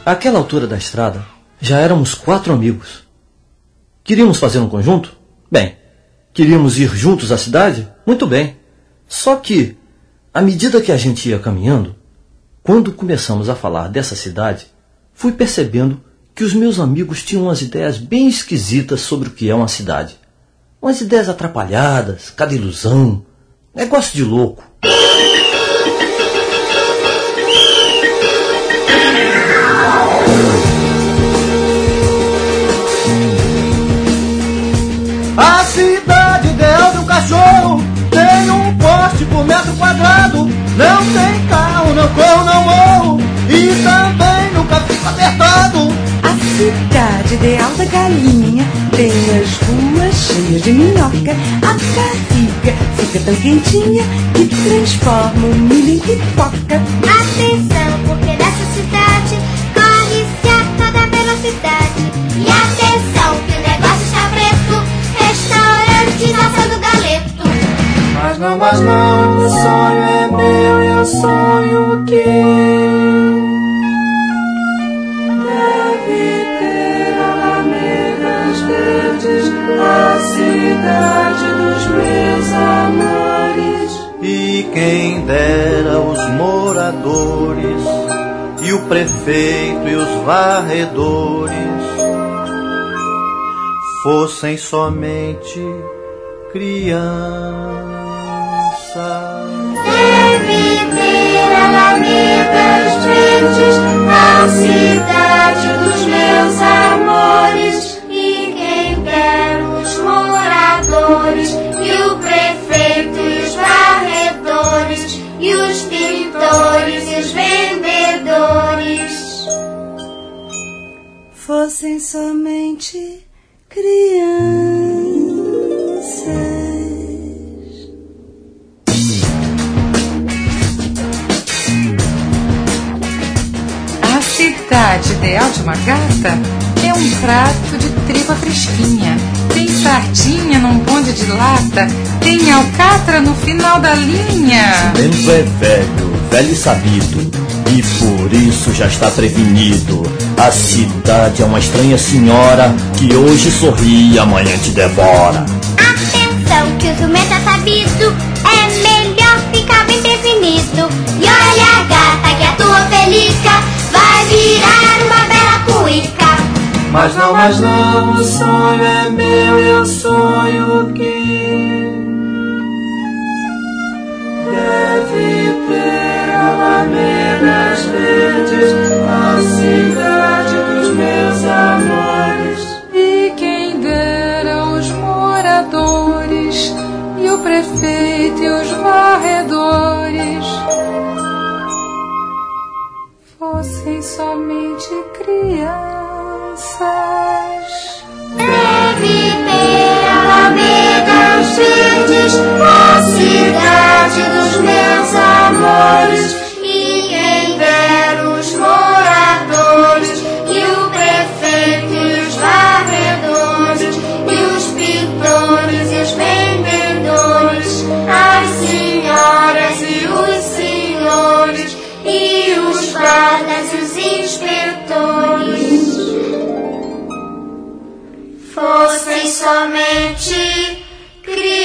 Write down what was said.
Àquela altura da estrada, já éramos 4 amigos. Queríamos fazer um conjunto? Bem. Queríamos ir juntos à cidade? Muito bem. Só que, à medida que a gente ia caminhando, quando começamos a falar dessa cidade, fui percebendo que os meus amigos tinham umas ideias bem esquisitas sobre o que é uma cidade. Umas ideias atrapalhadas, cada ilusão, negócio de louco. A cidade ideal de um cachorro tem um poste por metro quadrado. Não tem carro, não corro, não morro e também nunca fico apertado. A cidade ideal da galinha tem as ruas cheias de minhoca. A barriga fica tão quentinha que transforma o milho em pipoca. Atenção, porque nessa cidade corre-se a toda velocidade. E atenção, que o negócio está preto, restaurante assando galeto. Mas não, o sonho é meu, eu sonho que deve ter alamedas verdes, a cidade dos meus amores. E quem dera os moradores, e o prefeito e os varredores fossem somente crianças. Deve ter alamedas verdes, a cidade dos meus amores. E quem dera os moradores, e o prefeito e os varredores, e os pintores e os vendedores fossem somente crianças. A cidade ideal de uma gata é um prato de tripa fresquinha. Tem sardinha num bonde de lata, tem alcatra no final da linha. Cimento é velho, velho e sabido, e por isso já está prevenido. A cidade é uma estranha senhora que hoje sorri e amanhã te devora. Atenção, que o jumento é sabido, é melhor ficar bem prevenido. E olha a gata que a tua pelica vai virar uma bela cuíca. Mas não, o sonho é meu, eu sonho que deve ter alamedas verdes, a cidade dos meus amores. E quem dera os moradores, e o prefeito e os varredores fossem somente crianças. Deve ter alamedas verdes, a cidade dos meus amores. E quem dera os moradores, e o prefeito e os varredores, e os pintores e os vendedores, as senhoras e os senhores, e os guardas e os inspetores fossem somente crianças.